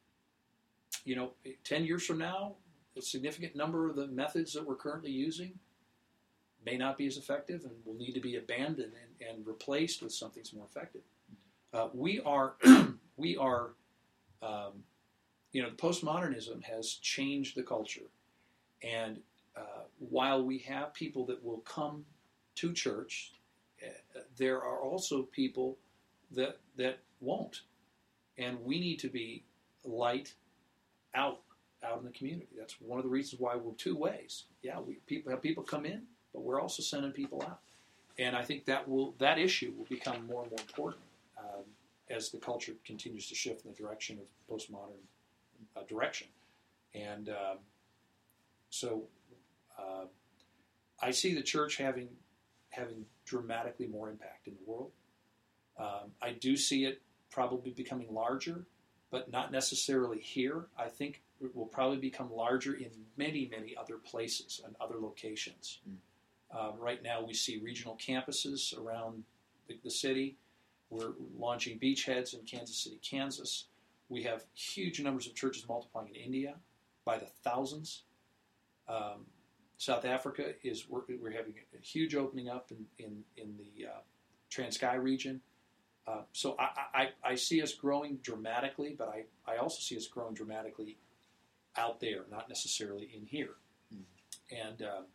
you know, ten years from now, a significant number of the methods that we're currently using may not be as effective and will need to be abandoned and, and replaced with something that's more effective. Uh, we are, we are, um, you know, postmodernism has changed the culture. And uh, while we have people that will come to church, uh, there are also people that that won't. And we need to be light out out in the community. That's one of the reasons why we're two ways. Yeah, we people have people come in, but we're also sending people out. And I think that will that issue will become more and more important um, as the culture continues to shift in the direction of postmodern uh, direction. And um, so uh, I see the church having having dramatically more impact in the world. Um, I do see it probably becoming larger, but not necessarily here. I think it will probably become larger in many, many other places and other locations. Mm. Uh, right now we see regional campuses around the, the city. We're launching beachheads in Kansas City, Kansas. We have huge numbers of churches multiplying in India by the thousands. Um, South Africa is we're, we're having a huge opening up in in, in the uh, Transkei region. Uh, so I, I, I see us growing dramatically, but I, I also see us growing dramatically out there, not necessarily in here. Mm. And uh,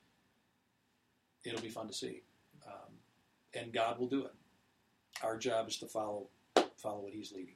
it'll be fun to see. Um, and God will do it. Our job is to follow follow what He's leading.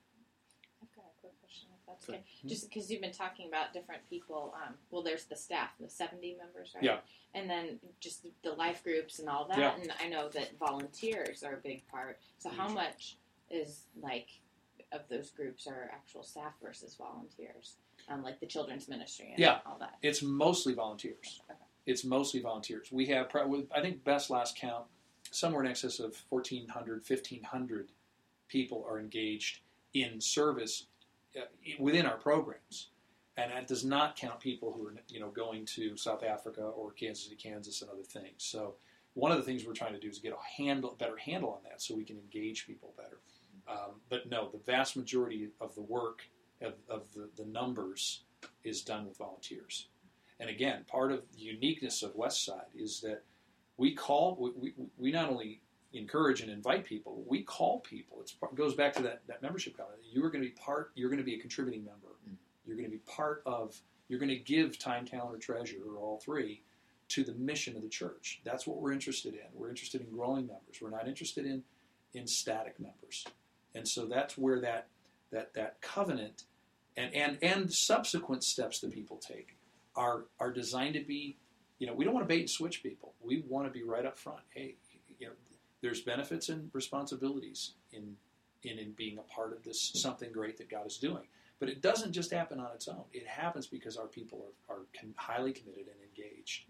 I've got a quick question, if that's okay. Mm-hmm. Just because you've been talking about different people. Um, well, there's the staff, the seventy members, right? Yeah. And then just the life groups and all that. Yeah. And I know that volunteers are a big part. So how much is, like, of those groups are actual staff versus volunteers? Um, like the children's ministry and yeah. all that. It's mostly volunteers. Okay. It's mostly volunteers. We have, I think, best last count, somewhere in excess of fourteen hundred, fifteen hundred people are engaged in service within our programs. And that does not count people who are, you know, going to South Africa or Kansas City, Kansas, and other things. So one of the things we're trying to do is get a handle, better handle on that so we can engage people better. Um, but no, the vast majority of the work, of, of the, the numbers, is done with volunteers. And again, part of the uniqueness of Westside is that we call, we, we, we not only encourage and invite people, we call people. It's, it goes back to that, that membership comment. You are going to be part, you're going to be a contributing member. Mm. You're going to be part of, you're going to give time, talent, or treasure, or all three, to the mission of the church. That's what we're interested in. We're interested in growing members. We're not interested in, in static members. And so that's where that that that covenant and, and, and subsequent steps that people take are are designed to be, you know, we don't want to bait and switch people. We want to be right up front. Hey, you know, there's benefits and responsibilities in in, in being a part of this something great that God is doing. But it doesn't just happen on its own. It happens because our people are, are con- highly committed and engaged.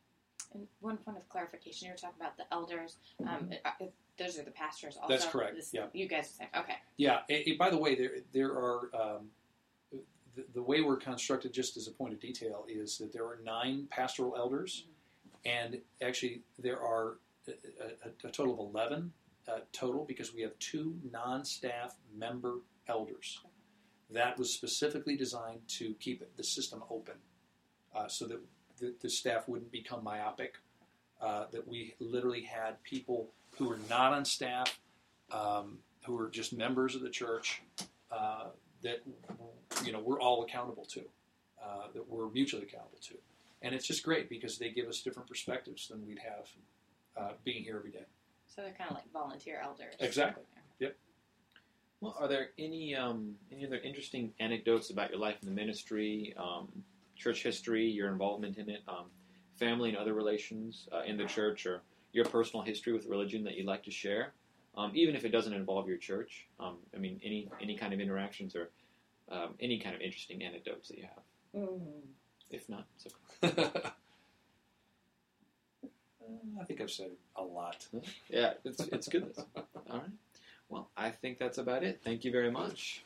And one point of clarification, you were talking about the elders. Um, mm-hmm. Those are the pastors also? That's correct, this, yeah. You guys are saying, okay. Yeah, it, it, by the way, there there are, um, the, the way we're constructed, just as a point of detail, is that there are nine pastoral elders, mm-hmm. and actually there are a, a, a total of eleven uh, total, because we have two non-staff member elders. Okay. That was specifically designed to keep the system open, uh, so that the, the staff wouldn't become myopic, uh, that we literally had people who were not on staff, um, who were just members of the church, uh, that, you know, we're all accountable to, uh, that we're mutually accountable to. And it's just great because they give us different perspectives than we'd have uh, being here every day. So they're kind of like volunteer elders. Exactly. Yep. Well, are there any um, any other interesting anecdotes about your life in the ministry, um, church history, your involvement in it, um, family and other relations uh, in the church, or your personal history with religion that you'd like to share, um, even if it doesn't involve your church? Um, I mean, any any kind of interactions or um, any kind of interesting anecdotes that you have. Mm. If not, it's okay. I think I've said a lot. Yeah, it's it's good. All right. Well, I think that's about it. Thank you very much.